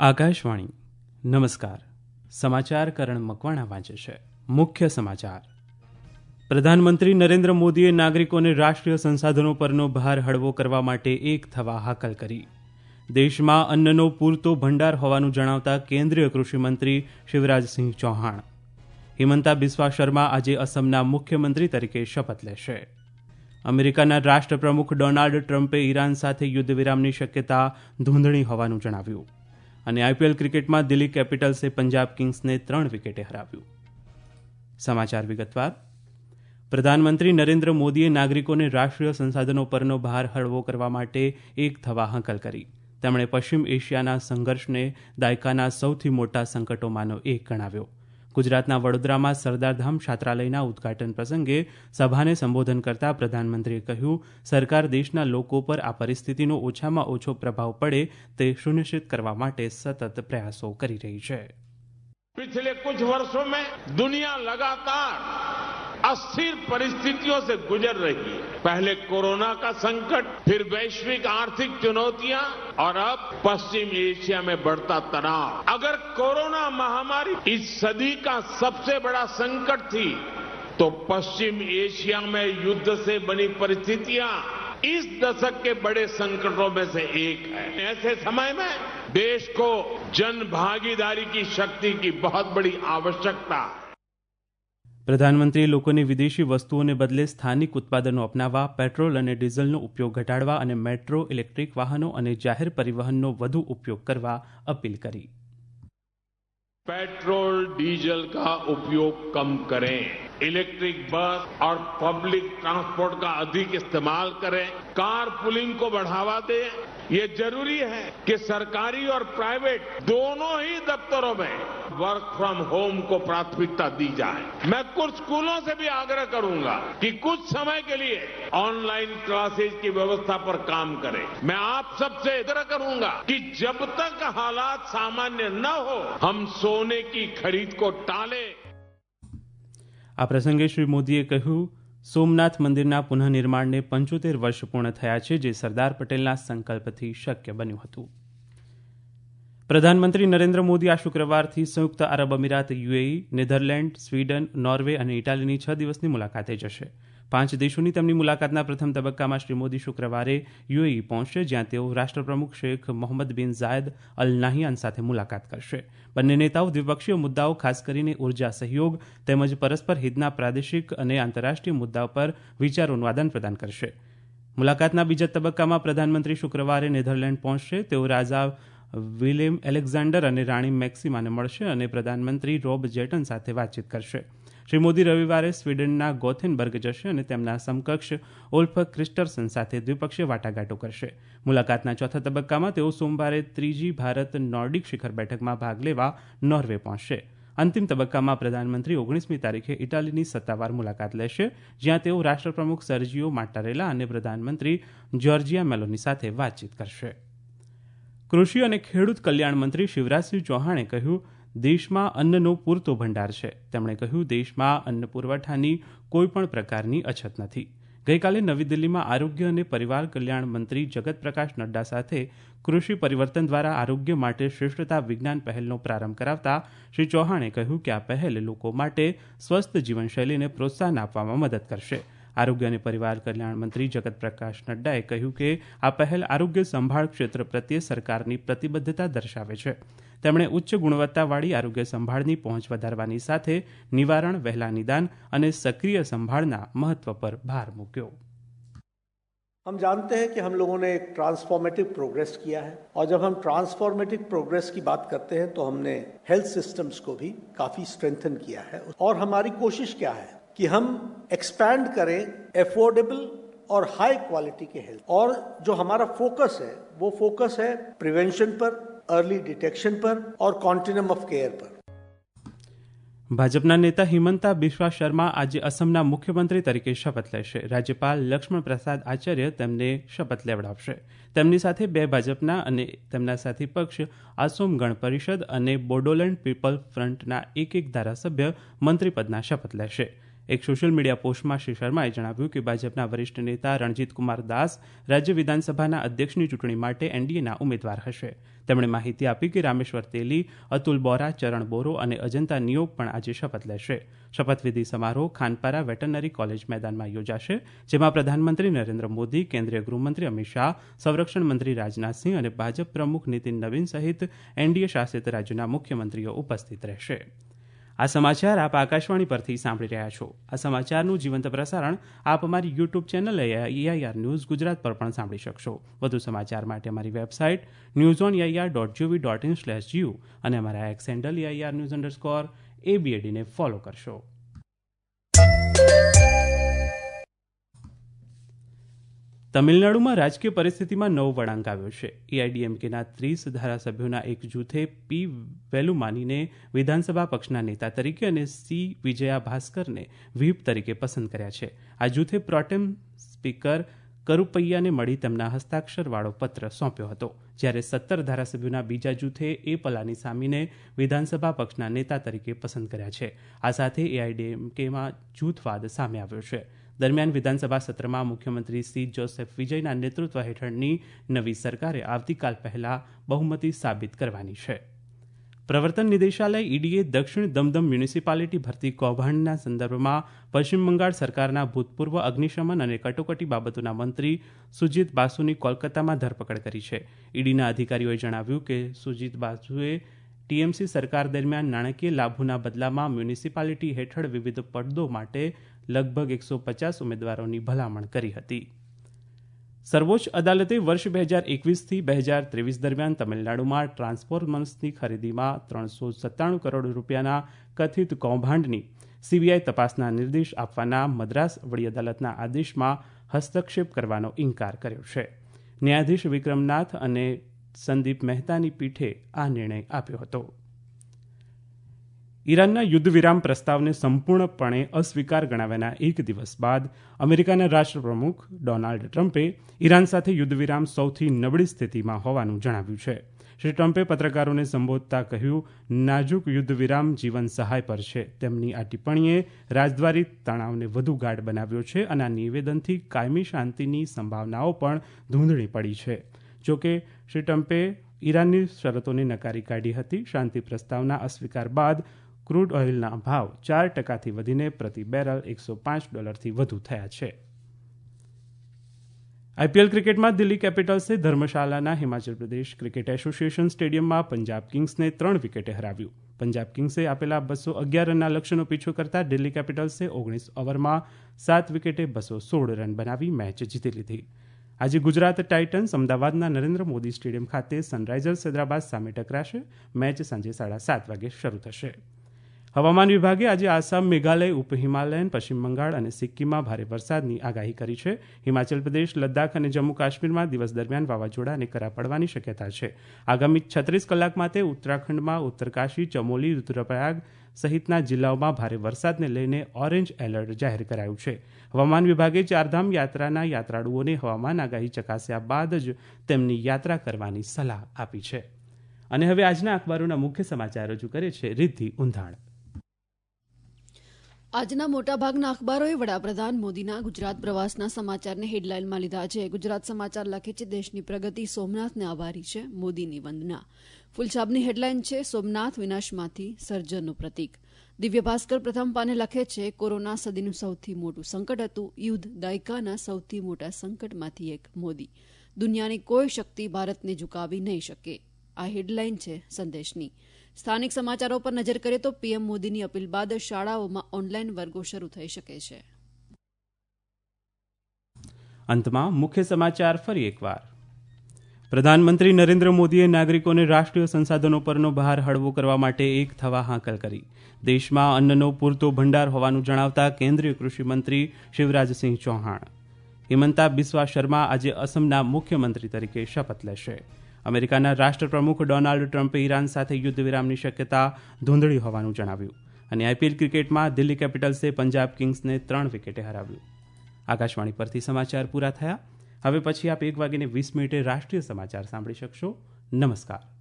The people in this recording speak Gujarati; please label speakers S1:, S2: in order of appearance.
S1: આકાશવાણી નમસ્કાર. સમાચાર કરણ મકવાણા વાંચે છે. મુખ્ય સમાચાર. પ્રધાનમંત્રી નરેન્દ્ર મોદીએ નાગરિકોને રાષ્ટ્રીય સંસાધનો પરનો ભાર હળવો કરવા માટે એક થવા હાકલ કરી. દેશમાં અન્નનો પૂરતો ભંડાર હોવાનું જણાવતા કેન્દ્રીય કૃષિમંત્રી શિવરાજસિંહ ચૌહાણ. હિમંતા બિસ્વા શર્મા આજે અસમના મુખ્યમંત્રી તરીકે શપથ લેશે. અમેરિકાના રાષ્ટ્રપ્રમુખ ડોનાલ્ડ ટ્રમ્પે ઈરાન સાથે યુદ્ધ વિરામની શક્યતા ધૂંધળી હોવાનું જણાવ્યું. અને આઈપીએલ ક્રિકેટમાં દિલ્હી કેપિટલ્સે પંજાબ કિંગ્સને 3 વિકેટે હરાવ્યું. સમાચાર વિગતવાર. પ્રધાનમંત્રી નરેન્દ્ર મોદીએ નાગરિકોને રાષ્ટ્રીય સંસાધનો પરનો ભાર હળવો કરવા માટે એક થવા હાકલ કરી. તેમણે પશ્ચિમ એશિયાના સંઘર્ષને દાયકાના સૌથી મોટા સંકટોમાંનો એક ગણાવ્યો. ગુજરાતના વડોદરામાં સરદારધામ છાત્રાલયના ઉદ્ઘાટન પ્રસંગે સભાને સંબોધન કરતા પ્રધાનમંત્રીએ કહ્યું, સરકાર દેશના લોકો પર આ પરિસ્થિતિનો ઓછામાં ઓછો પ્રભાવ પડે તે સુનિશ્ચિત કરવા માટે સતત પ્રયાસો કરી રહી છે.
S2: पिछले कुछ वर्षों में दुनिया लगातार अस्थिर परिस्थितियों से गुजर रही है. पहले कोरोना का संकट, फिर वैश्विक आर्थिक चुनौतियां और अब पश्चिम एशिया में बढ़ता तनाव. अगर कोरोना महामारी इस सदी का सबसे बड़ा संकट थी तो पश्चिम एशिया में युद्ध से बनी परिस्थितियां इस दशक के बड़े संकटों में से एक है. ऐसे समय में देश को जन भागीदारी की शक्ति की बहुत बड़ी आवश्यकता है.
S1: પ્રધાનમંત્રીએ લોકોને વિદેશી વસ્તુઓને બદલે સ્થાનિક ઉત્પાદનો અપનાવવા, પેટ્રોલ અને ડીઝલનો ઉપયોગ ઘટાડવા અને મેટ્રો, ઇલેક્ટ્રિક વાહનો અને જાહેર પરિવહનનો વધુ ઉપયોગ કરવા અપીલ કરી.
S2: पेट्रोल डीजल का उपयोग कम करें, इलेक्ट्रिक बस और पब्लिक ट्रांसपोर्ट का अधिक इस्तेमाल करें, कार पुलिंग को बढ़ावा दें. ये जरूरी है कि सरकारी और प्राइवेट दोनों ही दफ्तरों में वर्क फ्रॉम होम को प्राथमिकता दी जाए. मैं कुछ स्कूलों से भी आग्रह करूंगा कि कुछ समय के लिए ऑनलाइन क्लासेज की व्यवस्था पर काम करें. मैं आप सबसे आग्रह करूंगा कि जब तक हालात सामान्य न हो हम सोने की खरीद को टालें.
S1: આ પ્રસંગે શ્રી મોદીએ કહ્યું, સોમનાથ મંદિરના પુનઃનિર્માણને 75 વર્ષ પૂર્ણ થયા છે, જે સરદાર પટેલના સંકલ્પથી શક્ય બન્યું હતું. પ્રધાનમંત્રી નરેન્દ્ર મોદી આ શુક્રવારથી સંયુક્ત આરબ અમીરાત, યુએઈ, નેધરલેન્ડ, સ્વીડન, નોર્વે અને ઇટાલીની 6 દિવસની મુલાકાતે જશે. 5 દેશોની તેમની મુલાકાતના પ્રથમ તબક્કામાં શ્રી મોદી શુક્રવારે યુએઈ પહોંચશે, જ્યાં તેઓ રાષ્ટ્રપ્રમુખ શેખ મોહમ્મદ બિન ઝાયદ અલ નાહયાન સાથે મુલાકાત કરશે. બંને નેતાઓ દ્વિપક્ષીય મુદ્દાઓ, ખાસ કરીને ઉર્જા સહયોગ તેમજ પરસ્પર હિતના પ્રાદેશિક અને આંતરરાષ્ટ્રીય મુદ્દાઓ પર વિચારોનું આદાન-પ્રદાન કરશે. મુલાકાતના બીજા તબક્કામાં પ્રધાનમંત્રી શુક્રવારે નેધરલેન્ડ પહોંચશે. તેઓ રાજા વિલેમ એલેક્ઝાન્ડર અને રાણી મેક્સિમાને મળશે અને પ્રધાનમંત્રી રોબ જેટન સાથે વાતચીત કરશે. શ્રી મોદી રવિવારે સ્વીડનના ગોથેનબર્ગ જશે અને તેમના સમકક્ષ ઓલ્ફ ક્રિસ્ટરસન સાથે દ્વિપક્ષીય વાટાઘાટો કરશે. મુલાકાતના ચોથા તબક્કામાં તેઓ સોમવારે ત્રીજી ભારત નોર્ડિક શિખર બેઠકમાં ભાગ લેવા નોર્વે પહોંચશે. અંતિમ તબક્કામાં પ્રધાનમંત્રી 19મી તારીખે ઇટાલીની સત્તાવાર મુલાકાત લેશે, જ્યાં તેઓ રાષ્ટ્રપ્રમુખ સર્જિયો માટ્ટારેલા અને પ્રધાનમંત્રી જોર્જિયા મેલોની સાથે વાતચીત કરશે. કૃષિ અને ખેડૂત કલ્યાણ મંત્રી શિવરાજસિંહ ચૌહાણે કહ્યું, દેશમાં અન્નનો પૂરતો ભંડાર છે. તેમણે કહ્યું, દેશમાં અન્ન પુરવઠાની કોઈપણ પ્રકારની અછત નથી. ગઈકાલે નવી દિલ્હીમાં આરોગ્ય અને પરિવાર કલ્યાણ મંત્રી જગત પ્રકાશ નડ્ડા સાથે કૃષિ પરિવર્તન દ્વારા આરોગ્ય માટે શ્રેષ્ઠતા વિજ્ઞાન પહેલનો પ્રારંભ કરાવતા શ્રી ચૌહાણે કહ્યું કે આ પહેલ લોકો માટે સ્વસ્થ જીવનશૈલીને પ્રોત્સાહન આપવામાં મદદ કરશે. આરોગ્ય અને પરિવાર કલ્યાણ મંત્રી જગત પ્રકાશ નડ્ડાએ કહ્યું કે આ પહેલ આરોગ્ય સંભાળ ક્ષેત્ર પ્રત્યે સરકારની પ્રતિબદ્ધતા દર્શાવે છે. તેમણે ઉચ્ચ ગુણવત્તાવાળી આરોગ્ય સંભાળની પહોંચ વધારવાની સાથે નિવારણ, વહેલા નિદાન અને સક્રિય સંભાળના મહત્વ પર ભાર મૂક્યો.
S3: हम जानते हैं कि हम लोगों ने एक ट्रांसफॉर्मेटिव प्रोग्रेस किया है और जब हम ट्रांसफॉर्मेटिव प्रोग्रेस की बात करते हैं तो हमने हेल्थ सिस्टम्स को भी काफी स्ट्रेंथन किया है और हमारी कोशिश क्या है कि हम एक्सपैंड करें एफोर्डेबल और हाई क्वालिटी के हेल्थ. और जो हमारा फोकस है वो फोकस है प्रिवेंशन पर, अर्ली डिटेक्शन पर और कॉन्टिन्यूम ऑफ केयर पर.
S1: ભાજપના નેતા હિમંતા બિસ્વા શર્મા આજે અસમના મુખ્યમંત્રી તરીકે શપથ લેશે. રાજ્યપાલ લક્ષ્મણ પ્રસાદ આચાર્ય તેમને શપથ લેવડાવશે. તેમની સાથે 2 ભાજપના અને તેમના સાથી પક્ષ આસોમ ગણ પરિષદ અને બોડોલેન્ડ પીપલ ફ્રન્ટના એક ધારાસભ્ય મંત્રીપદના શપથ લેશે. એક સોશિયલ મીડિયા પોસ્ટમાં શ્રી શર્માએ જણાવ્યું કે ભાજપના વરિષ્ઠ નેતા રણજીત કુમાર દાસ રાજ્ય વિધાનસભાના અધ્યક્ષની ચૂંટણી માટે એનડીએના ઉમેદવાર હશે. તેમણે માહિતી આપી કે રામેશ્વર તેલી, અતુલ બોરા, ચરણ બોરો અને અજંતા નિયોગ પણ આજે શપથ લેશે. શપથવિધિ સમારોહ ખાનપારા વેટરનરી કોલેજ મેદાનમાં યોજાશે, જેમાં પ્રધાનમંત્રી નરેન્દ્ર મોદી, કેન્દ્રીય ગૃહમંત્રી અમિત શાહ, સંરક્ષણ મંત્રી રાજનાથસિંહ અને ભાજપ પ્રમુખ નીતિન નવીન સહિત એનડીએ શાસિત રાજ્યોના મુખ્યમંત્રીઓ ઉપસ્થિત રહેશે. આ સમાચાર આપ આકાશવાણી પરથી સાંભળી રહ્યા છો. આ સમાચારનું જીવંત પ્રસારણ આપ અમારી YouTube channel EIR news Gujarat પર પણ સાંભળી શકશો. વધુ સમાચાર માટે અમારી વેબસાઇટ newsonir.gov.in/gu અને અમારા એક્સ હેન્ડલ EIR_ABAD ને ફોલો કરશો. તમિલનાડુમાં રાજકીય પરિસ્થિતિમાં નવો વળાંક આવ્યો છે. એઆઈડીએમકેના 30 ધારાસભ્યોના એક જૂથે પી વેલુમાનીને વિધાનસભા પક્ષના નેતા તરીકે અને સી વિજયા ભાસ્કરને વ્હીપ તરીકે પસંદ કર્યા છે. આ જૂથે પ્રોટેમ સ્પીકર કરુપૈયાને મળી તેમના હસ્તાક્ષરવાળો પત્ર સોંપ્યો હતો, જ્યારે 17 ધારાસભ્યોના બીજા જૂથે એ પલાનીસામીને વિધાનસભા પક્ષના નેતા તરીકે પસંદ કર્યા છે. આ સાથે એઆઈડીએમકેમાં જૂથવાદ સામે આવ્યો છે. દરમિયાન વિધાનસભા સત્રમાં મુખ્યમંત્રી સી જોસેફ વિજયના નેતૃત્વ હેઠળની નવી સરકારે આવતીકાલ પહેલા બહુમતી સાબિત કરવાની છે. પ્રવર્તન નિદેશાલય ઈડીએ દક્ષિણ દમદમ મ્યુનિસિપાલિટી ભરતી કૌભાંડના સંદર્ભમાં પશ્ચિમ બંગાળ સરકારના ભૂતપૂર્વ અગ્નિશમન અને કટોકટી બાબતોના મંત્રી સુજીત બાસુની કોલકાતામાં ધરપકડ કરી છે. ઈડીના અધિકારીઓએ જણાવ્યું કે સુજીત બાસુએ ટીએમસી સરકાર દરમિયાન નાણાકીય લાભોના બદલામાં મ્યુનિસિપાલિટી હેઠળ વિવિધ પદો માટે લગભગ 150 ઉમેદવારોની ભલામણ કરી હતી. સર્વોચ્ચ અદાલતે વર્ષ 2021થી 2023 દરમિયાન તમિલનાડુમાં ટ્રાન્સફોર્મર્સની ખરીદીમાં 397 કરોડ રૂપિયાના કથિત કૌભાંડની સીબીઆઈ તપાસના નિર્દેશ આપવાના મદ્રાસ વડી અદાલતના આદેશમાં હસ્તક્ષેપ કરવાનો ઇનકાર કર્યો છે. ન્યાયાધીશ વિક્રમનાથ અને સંદીપ મહેતાની પીઠે આ નિર્ણય આપ્યો હતો. ઈરાનના યુદ્ધ વિરામ પ્રસ્તાવને સંપૂર્ણપણે અસ્વીકાર ગણાવ્યાના એક દિવસ બાદ અમેરિકાના રાષ્ટ્રપ્રમુખ ડોનાલ્ડ ટ્રમ્પે ઈરાન સાથે યુદ્ધ વિરામ સૌથી નબળી સ્થિતિમાં હોવાનું જણાવ્યું છે. શ્રી ટ્રમ્પે પત્રકારોને સંબોધતા કહ્યું, નાજુક યુદ્ધ વિરામ જીવન સહાય પર છે. તેમની આ ટિપ્પણીએ રાજદ્વારી તણાવને વધુ ગાઢ બનાવ્યો છે અને આ નિવેદનથી કાયમી શાંતિની સંભાવનાઓ પણ ધૂંધળી પડી છે. જોકે શ્રી ટ્રમ્પે ઈરાનની શરતોને નકારી કાઢી હતી. શાંતિ પ્રસ્તાવના અસ્વીકાર બાદ ક્રૂડ ઓઇલના ભાવ 4% વધીને પ્રતિ બેરલ $105થી વધુ થયા છે. આઈપીએલ ક્રિકેટમાં દિલ્હી કેપિટલ્સે ધર્મશાલાના હિમાચલ પ્રદેશ ક્રિકેટ એસોસિએશન સ્ટેડિયમમાં પંજાબ કિંગ્સને 3 વિકેટે હરાવ્યું. પંજાબ કિંગ્સે આપેલા 211 રનના લક્ષ્યનો પીછો કરતા દિલ્હી કેપિટલ્સે 19 ઓવરમાં 7 વિકેટે 216 રન બનાવી મેચ જીતી લીધી. આજે ગુજરાત ટાઇટન્સ અમદાવાદના નરેન્દ્ર મોદી સ્ટેડિયમ ખાતે સનરાઇઝર્સ હૈદરાબાદ સામે ટકરાશે. મેચ સાંજે 7:30 વાગે શરૂ થશે. હવામાન વિભાગે આજે આસામ, મેઘાલય, ઉપ હિમાલયન, પશ્ચિમ બંગાળ અને સિક્કિમમાં ભારે વરસાદની આગાહી કરી છે. હિમાચલ પ્રદેશ, લદ્દાખ અને જમ્મુ કાશ્મીરમાં દિવસ દરમિયાન વાવાઝોડા અને કરા પડવાની શક્યતા છે. આગામી 36 કલાક માટે ઉત્તરાખંડમાં ઉત્તરકાશી, ચમોલી, રુદ્રપ્રયાગ સહિતના જિલ્લાઓમાં ભારે વરસાદને લઈને ઓરેન્જ એલર્ટ જાહેર કરાયું છે. હવામાન વિભાગે ચારધામ યાત્રાના યાત્રાળુઓને હવામાન આગાહી ચકાસ્યા બાદ જ તેમની યાત્રા કરવાની સલાહ આપી છે. અને હવે આજના અખબારોના મુખ્ય સમાચાર રજૂ કરે છે રિદ્ધિ ઉંધાણ.
S4: આજના મોટાભાગના અખબારોએ વડાપ્રધાન મોદીના ગુજરાત પ્રવાસના સમાચારને હેડલાઇનમાં લીધા છે. ગુજરાત સમાચાર લખે છે, દેશની પ્રગતિ સોમનાથને આભારી છે, મોદીની વંદના. ફૂલછાપની હેડલાઇન છે, સોમનાથ વિનાશમાંથી સર્જનનું પ્રતીક. દિવ્ય ભાસ્કર પ્રથમ પાને લખે છે, કોરોના સદીનું સૌથી મોટું સંકટ હતું, યુદ્ધ દાયકાના સૌથી મોટા સંકટમાંથી એક મોદી. દુનિયાની કોઈ શક્તિ ભારતને ઝુકાવી નહીં શકે. આ હેડલાઇન છે સંદેશની. સ્થાનિક સમાચારો પર નજર કરીએ તો પીએમ મોદીની અપીલ બાદ શાળાઓમાં ઓનલાઈન વર્ગો શરૂ થઈ શકે છે.
S1: અંતમાં મુખ્ય સમાચાર ફરી એકવાર. પ્રધાનમંત્રી નરેન્દ્ર મોદીએ નાગરિકોને રાષ્ટ્રીય સંસાધનો પરનો ભાર હળવો કરવા માટે એક થવા હાકલ કરી. દેશમાં અન્નનો પૂરતો ભંડાર હોવાનું જણાવતા કેન્દ્રીય કૃષિ મંત્રી શિવરાજસિંહ ચૌહાણ. હિમંતા બિસ્વા શર્મા આજે અસમના મુખ્યમંત્રી તરીકે શપથ લેશે. અમેરિકાના રાષ્ટ્રપ્રમુખ ડોનાલ્ડ ટ્રમ્પે ઈરાન સાથે યુદ્ધ વિરામની શક્યતા ધૂંધળી હોવાનું જણાવ્યું. અને આઈપીએલ ક્રિકેટમાં દિલ્હી કેપિટલ્સે પંજાબ કિંગ્સને 3 વિકેટે હરાવ્યું. આકાશવાણી પરથી સમાચાર પૂરા થયા. હવે પછી આપ 1:20 રાષ્ટ્રીય સમાચાર સાંભળી શકશો. નમસ્કાર.